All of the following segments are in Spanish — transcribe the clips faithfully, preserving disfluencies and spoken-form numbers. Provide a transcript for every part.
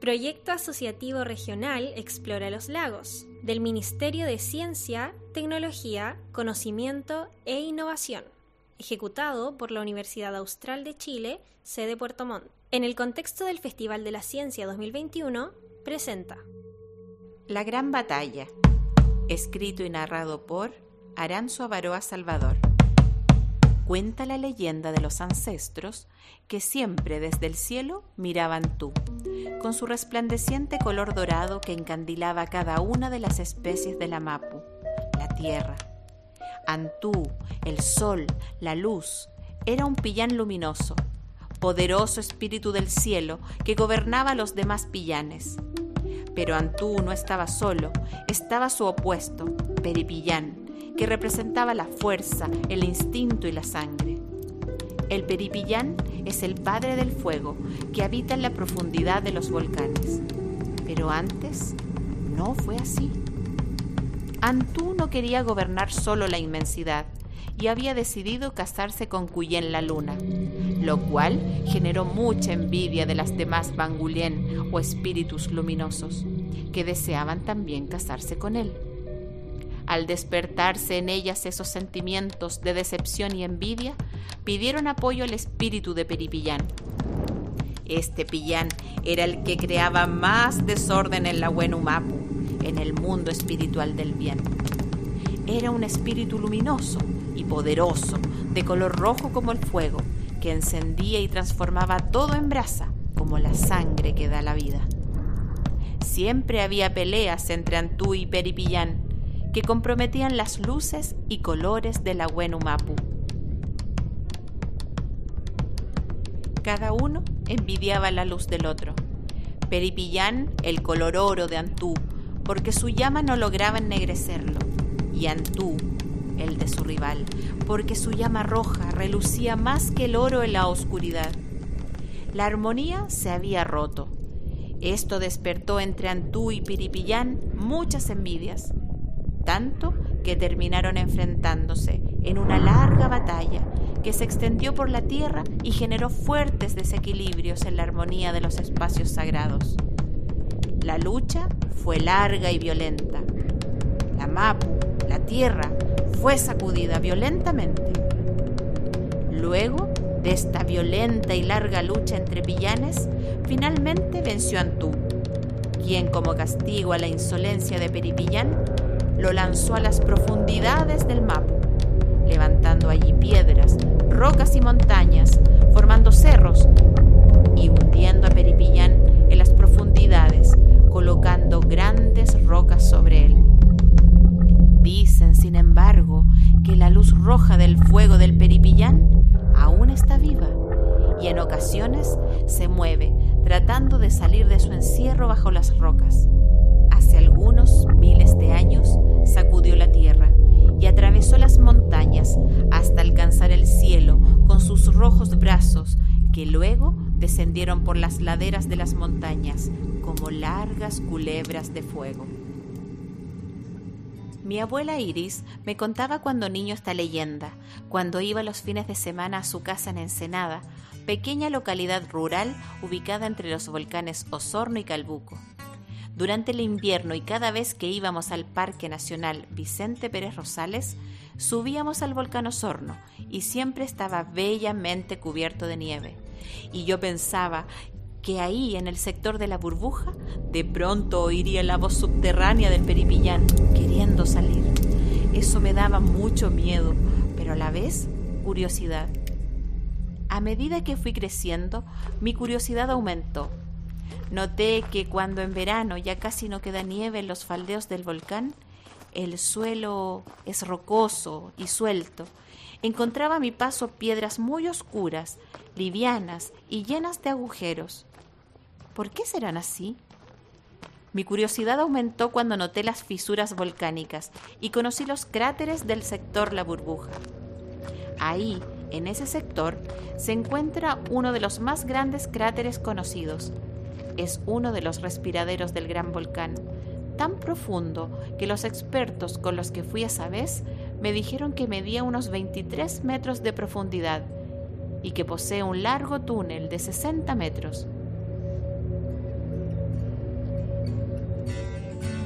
Proyecto Asociativo Regional Explora los Lagos, del Ministerio de Ciencia, Tecnología, Conocimiento e Innovación, ejecutado por la Universidad Austral de Chile, sede Puerto Montt. En el contexto del Festival de la Ciencia dos mil veintiuno, presenta La Gran Batalla, escrito y narrado por Aranzo Avaroa Salvador. Cuenta la leyenda de los ancestros que siempre desde el cielo miraban tú, con su resplandeciente color dorado que encandilaba cada una de las especies de la Mapu, la tierra. Antú, el sol, la luz, era un pillán luminoso, poderoso espíritu del cielo que gobernaba a los demás pillanes. Pero Antú no estaba solo, estaba su opuesto, Peripillán, que representaba la fuerza, el instinto y la sangre. El Peripillán es el padre del fuego que habita en la profundidad de los volcanes. Pero antes no fue así. Antú no quería gobernar solo la inmensidad y había decidido casarse con Cuyén la luna, lo cual generó mucha envidia de las demás Bangulén o espíritus luminosos, que deseaban también casarse con él. Al despertarse en ellas esos sentimientos de decepción y envidia, pidieron apoyo al espíritu de Peripillán. Este pillán era el que creaba más desorden en la Huenumapu, en el mundo espiritual del bien. Era un espíritu luminoso y poderoso, de color rojo como el fuego, que encendía y transformaba todo en brasa, como la sangre que da la vida. Siempre había peleas entre Antú y Peripillán, que comprometían las luces y colores de la Huenumapu. Cada uno envidiaba la luz del otro. Peripillán el color oro de Antú, porque su llama no lograba ennegrecerlo, y Antú el de su rival, porque su llama roja relucía más que el oro en la oscuridad. La armonía se había roto. Esto despertó entre Antú y Peripillán muchas envidias, tanto que terminaron enfrentándose en una larga batalla que se extendió por la tierra y generó fuertes desequilibrios en la armonía de los espacios sagrados. La lucha fue larga y violenta. La Mapu, la tierra, fue sacudida violentamente. Luego de esta violenta y larga lucha entre pillanes, finalmente venció Antú, quien, como castigo a la insolencia de Peripillán, lo lanzó a las profundidades del Mapu, levantando allí piedras, rocas y montañas, formando cerros y hundiendo a Peripillán en las profundidades, colocando grandes rocas sobre él. Dicen, sin embargo, que la luz roja del fuego del Peripillán aún está viva y en ocasiones se mueve, tratando de salir de su encierro bajo las rocas. Hace algunos miles de años sacudió la tierra y atravesó las montañas hasta alcanzar el cielo con sus rojos brazos que luego descendieron por las laderas de las montañas como largas culebras de fuego. Mi abuela Iris me contaba cuando niño esta leyenda, cuando iba los fines de semana a su casa en Ensenada, pequeña localidad rural ubicada entre los volcanes Osorno y Calbuco. Durante el invierno y cada vez que íbamos al Parque Nacional Vicente Pérez Rosales, subíamos al volcán Osorno y siempre estaba bellamente cubierto de nieve. Y yo pensaba que ahí, en el sector de la burbuja, de pronto oiría la voz subterránea del Peripillán queriendo salir. Eso me daba mucho miedo, pero a la vez curiosidad. A medida que fui creciendo, mi curiosidad aumentó. Noté que cuando en verano ya casi no queda nieve en los faldeos del volcán, el suelo es rocoso y suelto. Encontraba a mi paso piedras muy oscuras, livianas y llenas de agujeros. ¿Por qué serán así? Mi curiosidad aumentó cuando noté las fisuras volcánicas y conocí los cráteres del sector La Burbuja. Ahí, en ese sector, se encuentra uno de los más grandes cráteres conocidos. Es uno de los respiraderos del gran volcán, tan profundo que los expertos con los que fui esa vez me dijeron que medía unos veintitrés metros de profundidad y que posee un largo túnel de sesenta metros.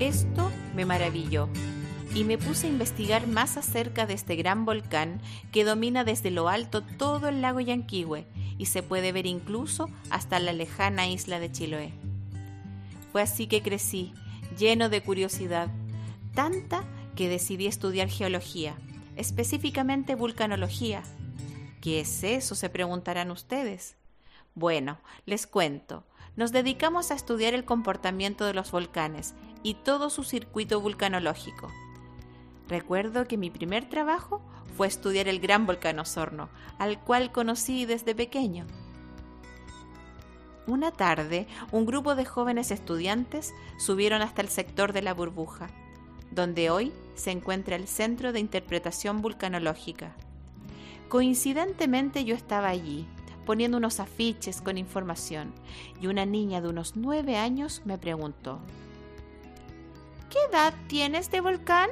Esto me maravilló y me puse a investigar más acerca de este gran volcán que domina desde lo alto todo el lago Llanquihue y se puede ver incluso hasta la lejana isla de Chiloé. Fue así que crecí, lleno de curiosidad, tanta que decidí estudiar geología, específicamente vulcanología. ¿Qué es eso?, se preguntarán ustedes. Bueno, les cuento. Nos dedicamos a estudiar el comportamiento de los volcanes y todo su circuito vulcanológico. Recuerdo que mi primer trabajo fue estudiar el gran volcán Osorno, al cual conocí desde pequeño. Una tarde, un grupo de jóvenes estudiantes subieron hasta el sector de la Burbuja, donde hoy se encuentra el Centro de Interpretación Vulcanológica. Coincidentemente yo estaba allí, poniendo unos afiches con información, y una niña de unos nueve años me preguntó: ¿qué edad tiene este volcán?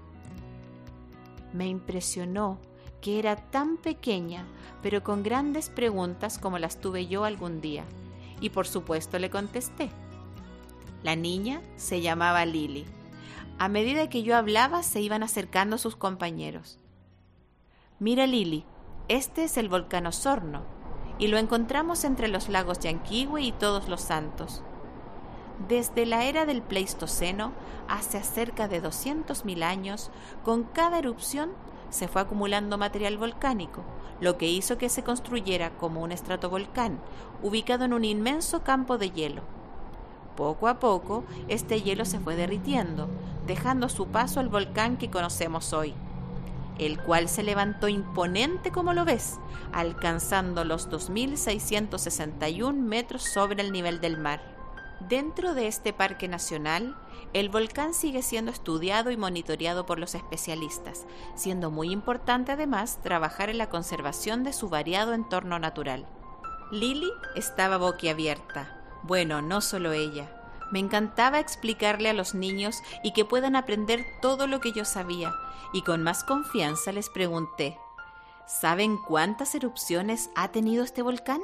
Me impresionó que era tan pequeña, pero con grandes preguntas como las tuve yo algún día, y por supuesto le contesté. La niña se llamaba Lili. A medida que yo hablaba, se iban acercando sus compañeros. Mira, Lili, este es el volcán Osorno, y lo encontramos entre los lagos Llanquihue y Todos los Santos. Desde la era del Pleistoceno, hace cerca de doscientos mil años, con cada erupción se fue acumulando material volcánico, lo que hizo que se construyera como un estratovolcán, ubicado en un inmenso campo de hielo. Poco a poco, este hielo se fue derritiendo, dejando a su paso el volcán que conocemos hoy, el cual se levantó imponente como lo ves, alcanzando los dos mil seiscientos sesenta y un metros sobre el nivel del mar. Dentro de este parque nacional, el volcán sigue siendo estudiado y monitoreado por los especialistas, siendo muy importante además trabajar en la conservación de su variado entorno natural. Lili estaba boquiabierta. Bueno, no solo ella. Me encantaba explicarle a los niños y que puedan aprender todo lo que yo sabía, y con más confianza les pregunté: ¿saben cuántas erupciones ha tenido este volcán?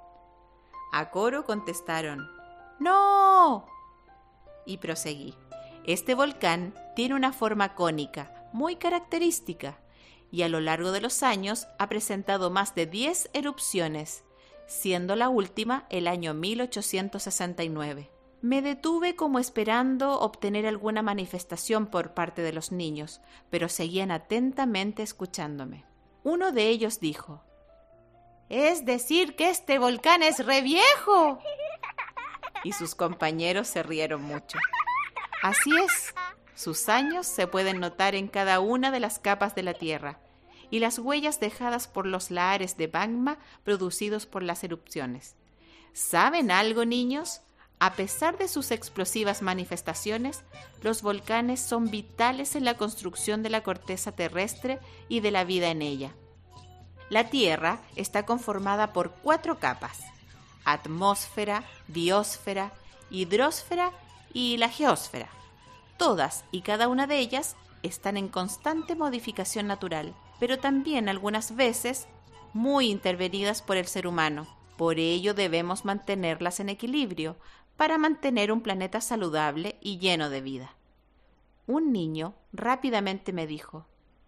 A coro contestaron: ¡no! Y proseguí. Este volcán tiene una forma cónica, muy característica, y a lo largo de los años ha presentado más de diez erupciones, siendo la última el año mil ochocientos sesenta y nueve. Me detuve como esperando obtener alguna manifestación por parte de los niños, pero seguían atentamente escuchándome. Uno de ellos dijo: «Es decir que este volcán es re viejo». Y sus compañeros se rieron mucho. Así es, sus años se pueden notar en cada una de las capas de la Tierra y las huellas dejadas por los lahares de magma producidos por las erupciones. ¿Saben algo, niños? A pesar de sus explosivas manifestaciones, los volcanes son vitales en la construcción de la corteza terrestre y de la vida en ella. La Tierra está conformada por cuatro capas: atmósfera, biosfera, hidrosfera y la geósfera. Todas y cada una de ellas están en constante modificación natural, pero también algunas veces muy intervenidas por el ser humano. Por ello debemos mantenerlas en equilibrio para mantener un planeta saludable y lleno de vida. Un niño rápidamente me dijo: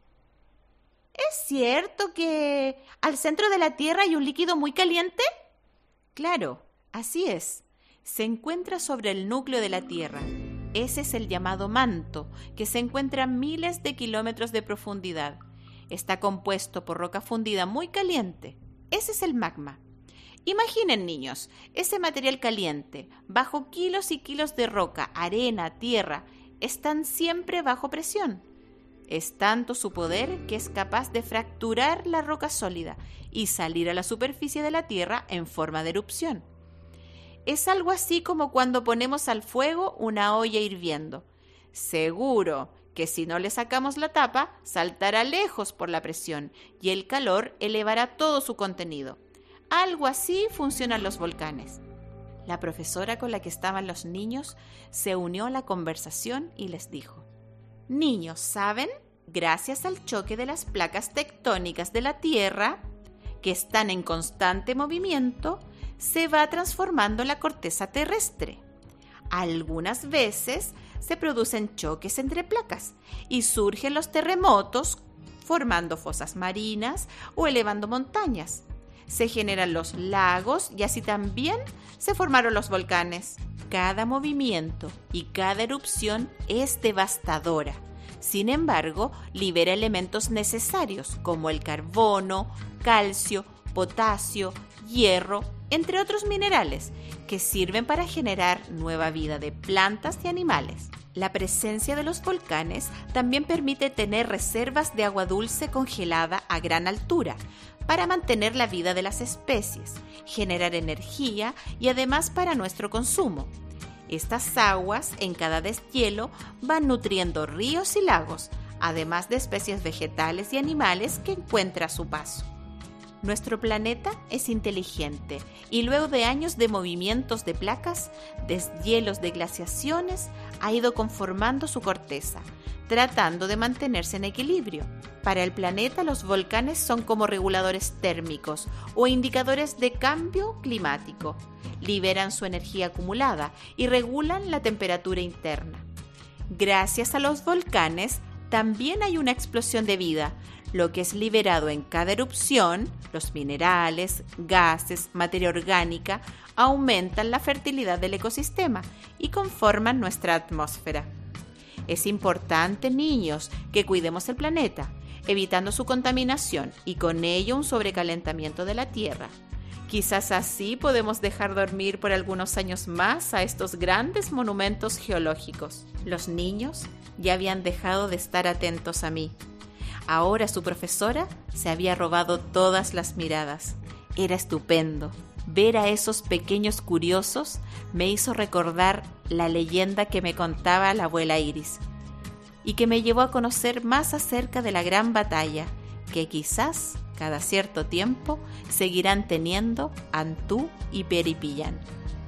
¿es cierto que al centro de la Tierra hay un líquido muy caliente? Claro, así es. Se encuentra sobre el núcleo de la Tierra. Ese es el llamado manto, que se encuentra a miles de kilómetros de profundidad. Está compuesto por roca fundida muy caliente. Ese es el magma. Imaginen, niños, ese material caliente, bajo kilos y kilos de roca, arena, tierra, están siempre bajo presión. Es tanto su poder que es capaz de fracturar la roca sólida y salir a la superficie de la Tierra en forma de erupción. Es algo así como cuando ponemos al fuego una olla hirviendo. Seguro que si no le sacamos la tapa, saltará lejos por la presión y el calor elevará todo su contenido. Algo así funcionan los volcanes. La profesora con la que estaban los niños se unió a la conversación y les dijo: «Niños, ¿saben? Gracias al choque de las placas tectónicas de la Tierra, que están en constante movimiento, se va transformando la corteza terrestre. Algunas veces se producen choques entre placas y surgen los terremotos formando fosas marinas o elevando montañas. Se generan los lagos y así también se formaron los volcanes. Cada movimiento y cada erupción es devastadora. Sin embargo, libera elementos necesarios como el carbono, calcio, potasio, hierro, entre otros minerales, que sirven para generar nueva vida de plantas y animales. La presencia de los volcanes también permite tener reservas de agua dulce congelada a gran altura para mantener la vida de las especies, generar energía y además para nuestro consumo. Estas aguas en cada deshielo van nutriendo ríos y lagos, además de especies vegetales y animales que encuentra a su paso. Nuestro planeta es inteligente y luego de años de movimientos de placas, deshielos de glaciaciones, ha ido conformando su corteza, tratando de mantenerse en equilibrio. Para el planeta, los volcanes son como reguladores térmicos o indicadores de cambio climático. Liberan su energía acumulada y regulan la temperatura interna. Gracias a los volcanes, también hay una explosión de vida. Lo que es liberado en cada erupción, los minerales, gases, materia orgánica, aumentan la fertilidad del ecosistema y conforman nuestra atmósfera. Es importante, niños, que cuidemos el planeta, evitando su contaminación y con ello un sobrecalentamiento de la Tierra. Quizás así podemos dejar dormir por algunos años más a estos grandes monumentos geológicos. Los niños ya habían dejado de estar atentos a mí. Ahora su profesora se había robado todas las miradas. Era estupendo. Ver a esos pequeños curiosos me hizo recordar la leyenda que me contaba la abuela Iris y que me llevó a conocer más acerca de la gran batalla que quizás cada cierto tiempo seguirán teniendo Antú y Peripillán.